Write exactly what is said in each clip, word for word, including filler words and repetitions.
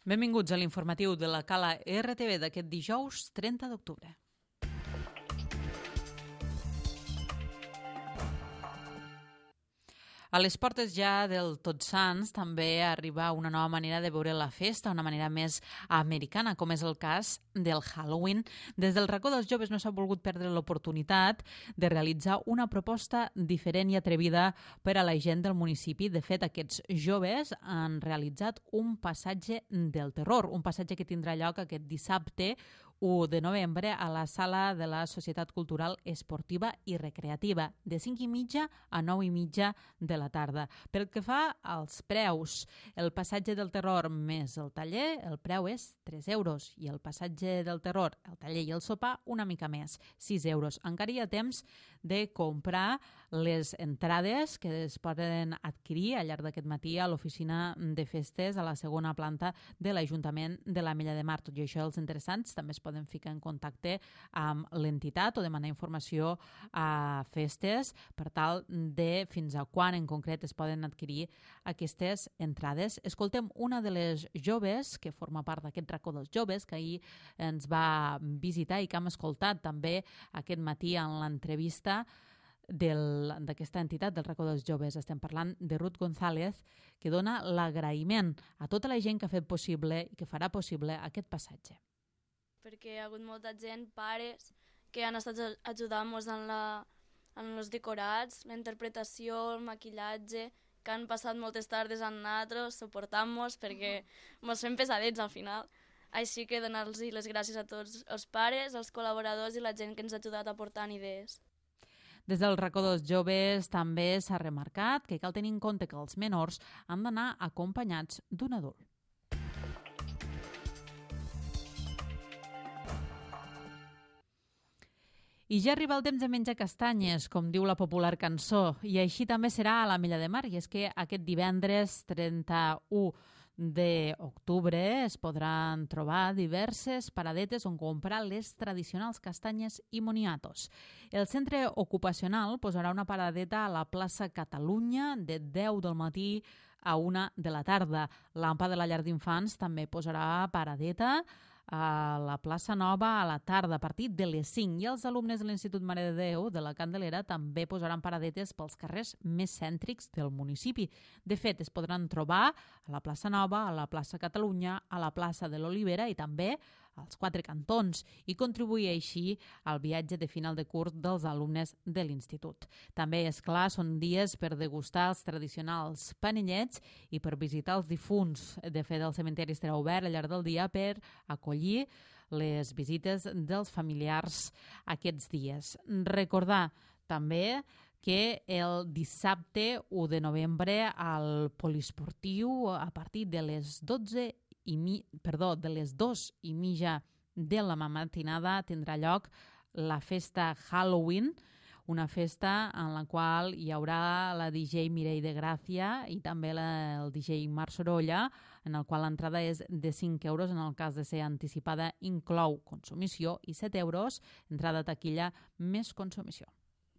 Benvinguts a l'informatiu de la Cala R T V d'aquest dijous trenta d'octubre. A les portes ja del Tots Sants també arriba una nova manera de veure la festa, una manera més americana, com és el cas del Halloween. Des del racó dels joves no s'ha volgut perdre l'oportunitat de realitzar una proposta diferent i atrevida per a la gent del municipi. De fet, aquests joves han realitzat un passatge del terror, un passatge que tindrà lloc aquest dissabte u de novembre a la sala de la Societat Cultural Esportiva i Recreativa, de cinc i mitja a nou i mitja de la tarda. Pel que fa als preus, el passatge del terror més el taller, el preu és tres euros, i el passatge del terror, el taller i el sopar, una mica més, sis euros. Encara hi ha temps de comprar les entrades que es poden adquirir al llarg d'aquest matí a l'oficina de festes a la segona planta de l'Ajuntament de l'Ametlla de Mar. Tot i això, els interessants també es poden ficar en contacte amb l'entitat o demanar informació a festes per tal de fins a quan en concret es poden adquirir aquestes entrades. Escoltem una de les joves que forma part d'aquest racó dels joves que ahir ens va visitar i que hem escoltat també aquest matí en l'entrevista d'aquesta entitat del racó dels joves. Estem parlant de Ruth González, que dona l'agraïment a tota la gent que ha fet possible i que farà possible aquest passatge. Perquè hi ha hagut molta gent, pares, que han estat ajudant-nos en, la, en els decorats, la interpretació, el maquillatge, que han passat moltes tardes amb nosaltres, suportant-nos, perquè ens fem pesadets al final. Així que donar-los les gràcies a tots els pares, els col·laboradors i la gent que ens ha ajudat aportant idees. Des del racó dels joves també s'ha remarcat que cal tenir en compte que els menors han d'anar acompanyats d'un adult. I ja arriba el temps de menjar castanyes, com diu la popular cançó, i així també serà a l'Ametlla de Mar, i és que aquest divendres trenta-u d'octubre es podran trobar diverses paradetes on comprar les tradicionals castanyes i moniatos. El centre ocupacional posarà una paradeta a la plaça Catalunya de deu del matí a una de la tarda. L'Ampa de la Llar d'Infants també posarà paradeta a la plaça Nova a la tarda a partir de les cinc, i els alumnes de l'Institut Mare de Déu de la Candelera també posaran paradetes pels carrers més cèntrics del municipi. De fet, es podran trobar a la plaça Nova, a la plaça Catalunya, a la plaça de l'Olivera i també als quatre cantons, i contribuir així al viatge de final de curs dels alumnes de l'institut. També, és clar, són dies per degustar els tradicionals panellets i per visitar els difunts. De fet, el cementeri estarà obert al llarg del dia per acollir les visites dels familiars aquests dies. Recordar també que el dissabte u de novembre al poliesportiu a partir de les dotze i mi, perdó, de les dos i mitja de la matinada tindrà lloc la festa Halloween, una festa en la qual hi haurà la D J Mireille de Gràcia i també la, el D J Marc Sorolla, en el qual l'entrada és de cinc euros, en el cas de ser anticipada inclou consumició, i set euros, entrada a taquilla més consumició.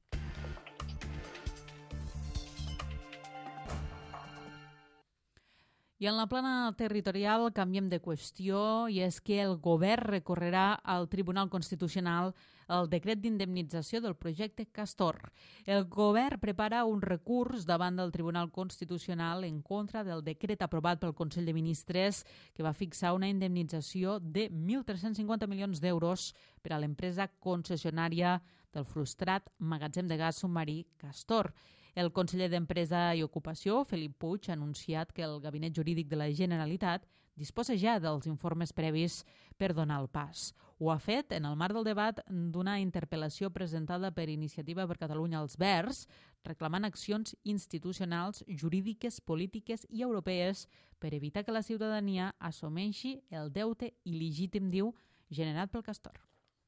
I en la plana territorial canviem de qüestió, i és que el govern recorrerà al Tribunal Constitucional el decret d'indemnització del projecte Castor. El govern prepara un recurs davant del Tribunal Constitucional en contra del decret aprovat pel Consell de Ministres que va fixar una indemnització de mil tres-cents cinquanta milions d'euros per a l'empresa concessionària del frustrat magatzem de gas submarí Castor. El conseller d'Empresa i Ocupació, Felip Puig, ha anunciat que el Gabinet Jurídic de la Generalitat disposa ja dels informes previs per donar el pas. Ho ha fet en el marc del debat d'una interpel·lació presentada per Iniciativa per Catalunya als Verds, reclamant accions institucionals, jurídiques, polítiques i europees per evitar que la ciutadania assumeixi el deute il·legítim, diu, generat pel Castor.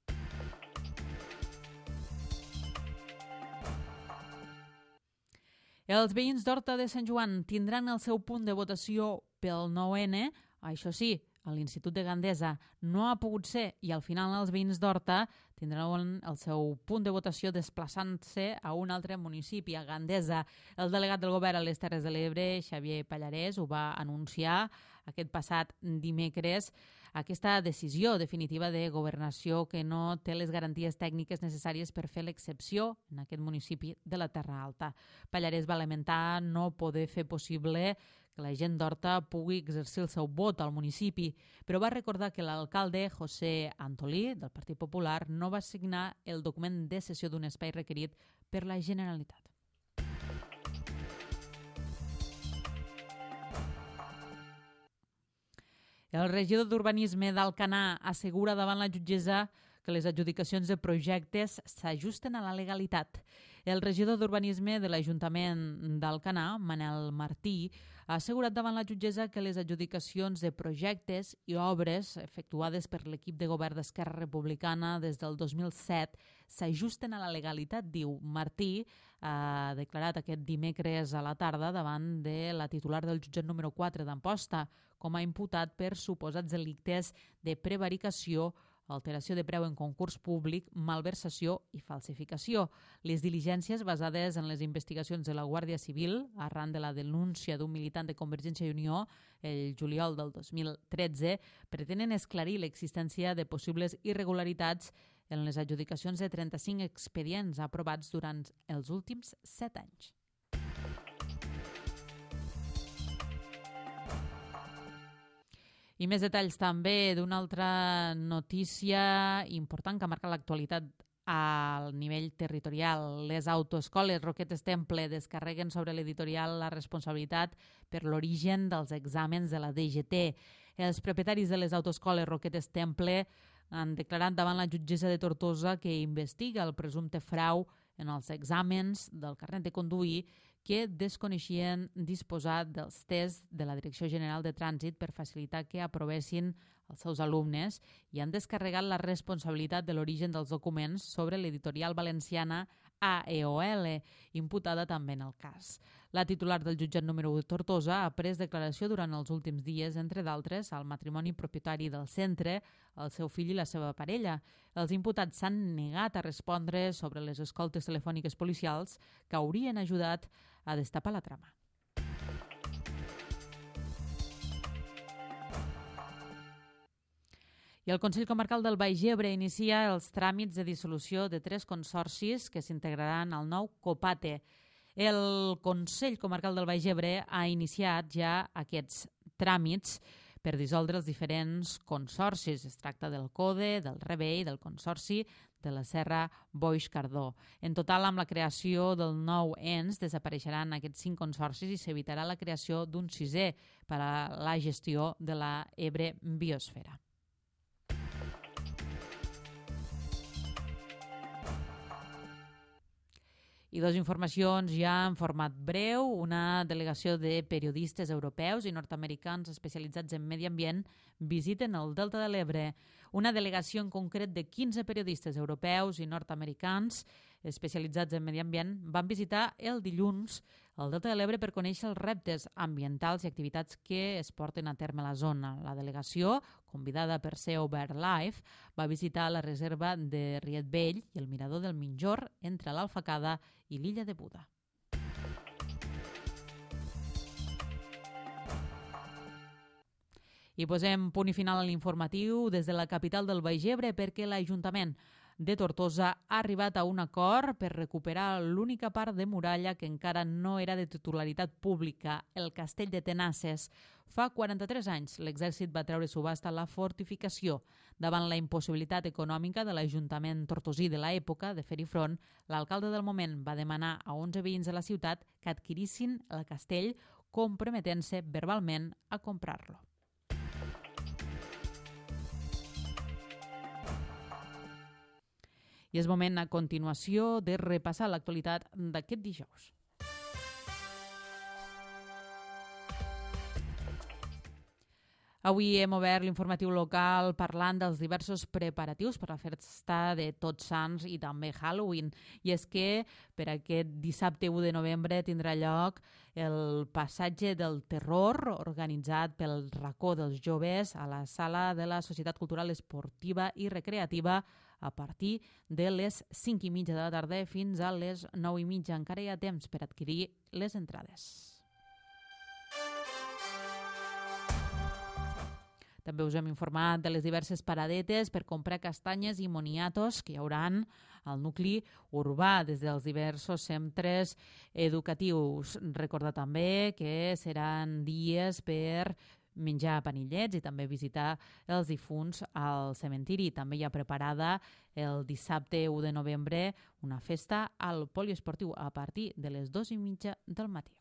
Els veïns d'Horta de Sant Joan tindran el seu punt de votació pel nou ene, això sí, a l'Institut de Gandesa no ha pogut ser i al final els veïns d'Horta tindran el seu punt de votació desplaçant-se a un altre municipi, a Gandesa. El delegat del govern a les Terres de l'Ebre, Xavier Pallarès, ho va anunciar aquest passat dimecres. Aquesta decisió definitiva de governació que no té les garanties tècniques necessàries per fer l'excepció en aquest municipi de la Terra Alta. Pallarès va lamentar no poder fer possible que la gent d'Horta pugui exercir el seu vot al municipi, però va recordar que l'alcalde José Antolí, del Partit Popular, no va signar el document de cessió d'un espai requerit per la Generalitat. El regidor d'Urbanisme d'Alcanar assegura davant la jutgessa que les adjudicacions de projectes s'ajusten a la legalitat. El regidor d'Urbanisme de l'Ajuntament d'Alcanar, Manel Martí, ha assegurat davant la jutgessa que les adjudicacions de projectes i obres efectuades per l'equip de govern d'Esquerra Republicana des del dos mil set s'ajusten a la legalitat, diu. Martí ha declarat aquest dimecres a la tarda davant de la titular del jutjat número quatre d'Amposta, com a imputat per suposats delictes de prevaricació, alteració de preu en concurs públic, malversació i falsificació. Les diligències basades en les investigacions de la Guàrdia Civil, arran de la denúncia d'un militant de Convergència i Unió el juliol del dos mil tretze, pretenen esclarir l'existència de possibles irregularitats en les adjudicacions de trenta-cinc expedients aprovats durant els últims set anys. I més detalls també d'una altra notícia important que marca l'actualitat al nivell territorial. Les autoescoles Roquetes Temple descarreguen sobre l'editorial la responsabilitat per l'origen dels exàmens de la D G T. Els propietaris de les autoescoles Roquetes Temple han declarat davant la jutgessa de Tortosa que investiga el presumpte frau en els exàmens del carnet de conduir que desconeixien disposar dels tests de la Direcció General de Trànsit per facilitar que aprovessin els seus alumnes i han descarregat la responsabilitat de l'origen dels documents sobre l'editorial valenciana A E O L, imputada també en el cas. La titular del jutjat número u de Tortosa ha pres declaració durant els últims dies, entre d'altres, al matrimoni propietari del centre, el seu fill i la seva parella. Els imputats s'han negat a respondre sobre les escoltes telefòniques policials que haurien ajudat a destapar la trama. I el Consell Comarcal del Baix Ebre inicia els tràmits de dissolució de tres consorcis que s'integraran al nou COPATE. El Consell Comarcal del Baix Ebre ha iniciat ja aquests tràmits per dissoldre els diferents consorcis. Es tracta del CODE, del Rebell, del Consorci de la Serra Boix-Cardó. En total, amb la creació del nou ens, desapareixeran aquests cinc consorcis i s'evitarà la creació d'un sisè per a la gestió de la Ebre Biosfera. I dues informacions ja en format breu. Una delegació de periodistes europeus i nord-americans especialitzats en medi ambient visiten el Delta de l'Ebre. Una delegació en concret de quinze periodistes europeus i nord-americans especialitzats en medi ambient van visitar el dilluns el Delta de l'Ebre per conèixer els reptes ambientals i activitats que es porten a terme a la zona. La delegació, convidada per C E O BirdLife, va visitar la reserva de Riet Vell i el mirador del Minjor entre l'Alfacada i l'illa de Buda. I posem punt i final a l'informatiu des de la capital del Baix Ebre perquè l'Ajuntament de Tortosa ha arribat a un acord per recuperar l'única part de muralla que encara no era de titularitat pública, el Castell de Tenasses. Fa quaranta-tres anys l'exèrcit va treure subhasta la fortificació. Davant la impossibilitat econòmica de l'Ajuntament tortosí de l'època de fer-hi front, l'alcalde del moment va demanar a onze veïns de la ciutat que adquirissin el castell, comprometent-se verbalment a comprar-lo. I és moment a continuació de repassar l'actualitat d'aquest dijous. Avui hem obert l'informatiu local parlant dels diversos preparatius per la festa de Tots Sants i també Halloween. I és que per aquest dissabte u de novembre tindrà lloc el passatge del terror organitzat pel racó dels joves a la sala de la Societat Cultural Esportiva i Recreativa a partir de les cinc i mitja de la tarda fins a les nou i mitja. Encara hi ha temps per adquirir les entrades. També us hem informat de les diverses paradetes per comprar castanyes i moniatos que hi hauran al nucli urbà des dels diversos centres educatius. Recordar també que seran dies per menjar panillets i també visitar els difunts al cementiri. També hi ha preparada el dissabte u de novembre una festa al poliesportiu a partir de les dues i mitja del matí.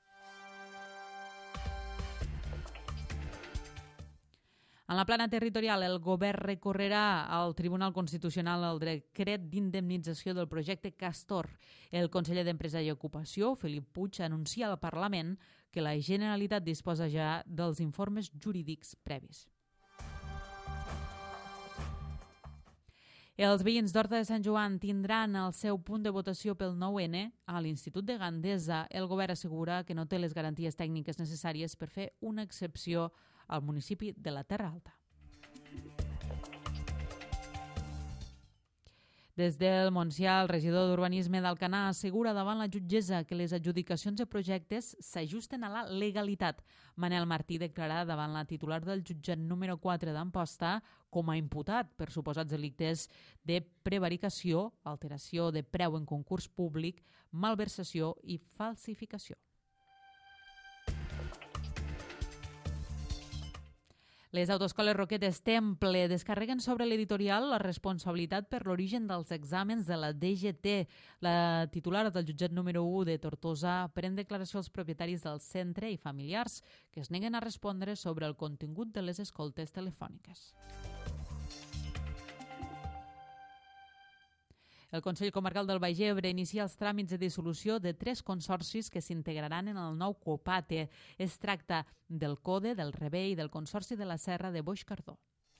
En la plana territorial, el govern recorrerà al Tribunal Constitucional el decret d'indemnització del projecte Castor. El conseller d'Empresa i Ocupació, Felip Puig, anuncia al Parlament que la Generalitat disposa ja dels informes jurídics previs. Els veïns d'Horta de Sant Joan tindran el seu punt de votació pel nou ene a l'Institut de Gandesa. El govern assegura que no té les garanties tècniques necessàries per fer una excepció al municipi de la Terra Alta. Des del Montsià, el regidor d'Urbanisme d'Alcanar assegura davant la jutgessa que les adjudicacions de projectes s'ajusten a la legalitat. Manel Martí declarà davant la titular del jutjat número quatre d'Amposta com a imputat per suposats delictes de prevaricació, alteració de preu en concurs públic, malversació i falsificació. Les autoescoles Roquetes Temple descarreguen sobre l'editorial la responsabilitat per l'origen dels exàmens de la D G T. La titular del jutjat número u de Tortosa pren declaració als propietaris del centre i familiars que es neguen a respondre sobre el contingut de les escoltes telefòniques. El Consell Comarcal del Baix Ebre inicia els tràmits de dissolució de tres consorcis que s'integraran en el nou COPATE. Es tracta del CODE, del Rebé i del Consorci de la Serra de Boix-Cardó.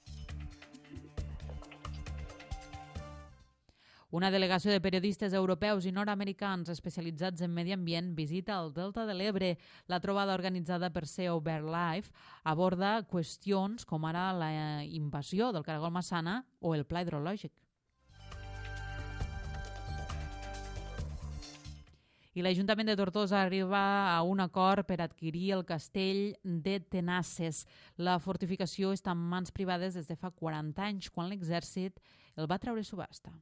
Una delegació de periodistes europeus i nord-americans especialitzats en medi ambient visita el Delta de l'Ebre. La trobada organitzada per S E O BirdLife aborda qüestions com ara la invasió del caragol massana o el pla hidrològic. I l'Ajuntament de Tortosa arriba a un acord per adquirir el castell de Tenasses. La fortificació està en mans privades des de fa quaranta anys, quan l'exèrcit el va treure a subhasta.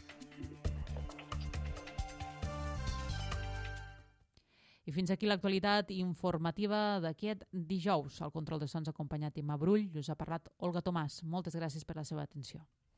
I fins aquí l'actualitat informativa d'aquest dijous. Al control de sons acompanyat Imma Brull, us ha parlat Olga Tomàs. Moltes gràcies per la seva atenció.